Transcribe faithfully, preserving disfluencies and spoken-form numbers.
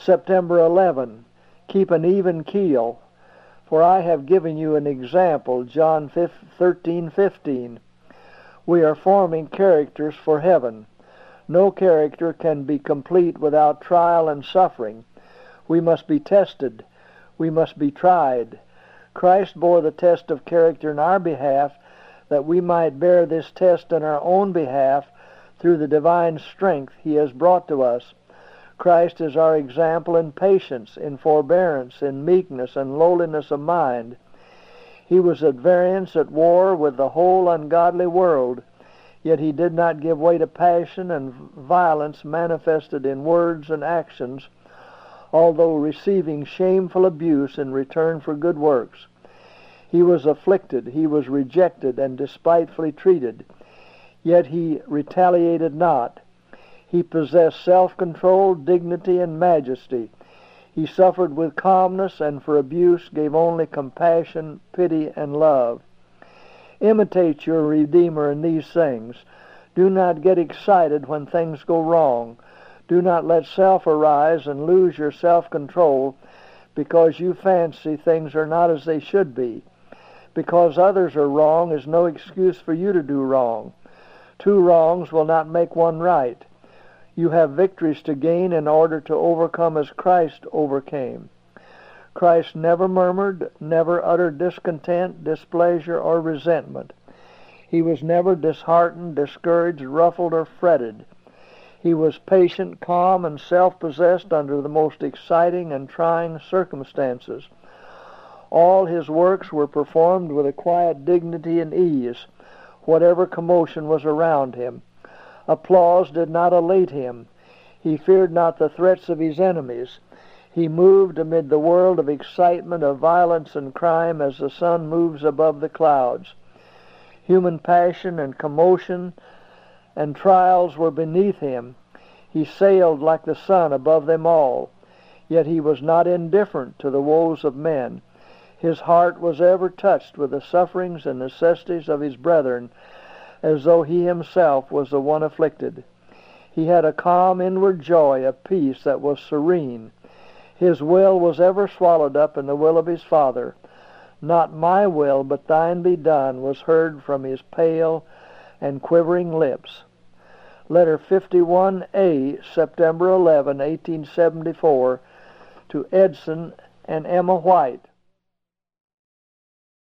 September eleventh, keep an even keel, for I have given you an example, John thirteen fifteen. We are forming characters for heaven. No character can be complete without trial and suffering. We must be tested. We must be tried. Christ bore the test of character in our behalf, that we might bear this test in our own behalf through the divine strength He has brought to us. Christ is our example in patience, in forbearance, in meekness, and lowliness of mind. He was at variance, at war with the whole ungodly world, yet He did not give way to passion and violence manifested in words and actions, although receiving shameful abuse in return for good works. He was afflicted, He was rejected, and despitefully treated, yet He retaliated not. He possessed self-control, dignity, and majesty. He suffered with calmness, and for abuse gave only compassion, pity, and love. Imitate your Redeemer in these things. Do not get excited when things go wrong. Do not let self arise and lose your self-control because you fancy things are not as they should be. Because others are wrong is no excuse for you to do wrong. Two wrongs will not make one right. You have victories to gain in order to overcome as Christ overcame. Christ never murmured, never uttered discontent, displeasure, or resentment. He was never disheartened, discouraged, ruffled, or fretted. He was patient, calm, and self-possessed under the most exciting and trying circumstances. All His works were performed with a quiet dignity and ease, whatever commotion was around Him. Applause did not elate Him. He feared not the threats of His enemies. He moved amid the world of excitement, of violence and crime, as the sun moves above the clouds. Human passion and commotion and trials were beneath Him. He sailed like the sun above them all. Yet He was not indifferent to the woes of men. His heart was ever touched with the sufferings and necessities of His brethren, as though He Himself was the one afflicted. He had a calm inward joy, a peace that was serene. His will was ever swallowed up in the will of His Father. Not my will, but Thine be done, was heard from His pale and quivering lips. Letter fifty-one A, September eleventh, eighteen seventy-four, to Edson and Emma White.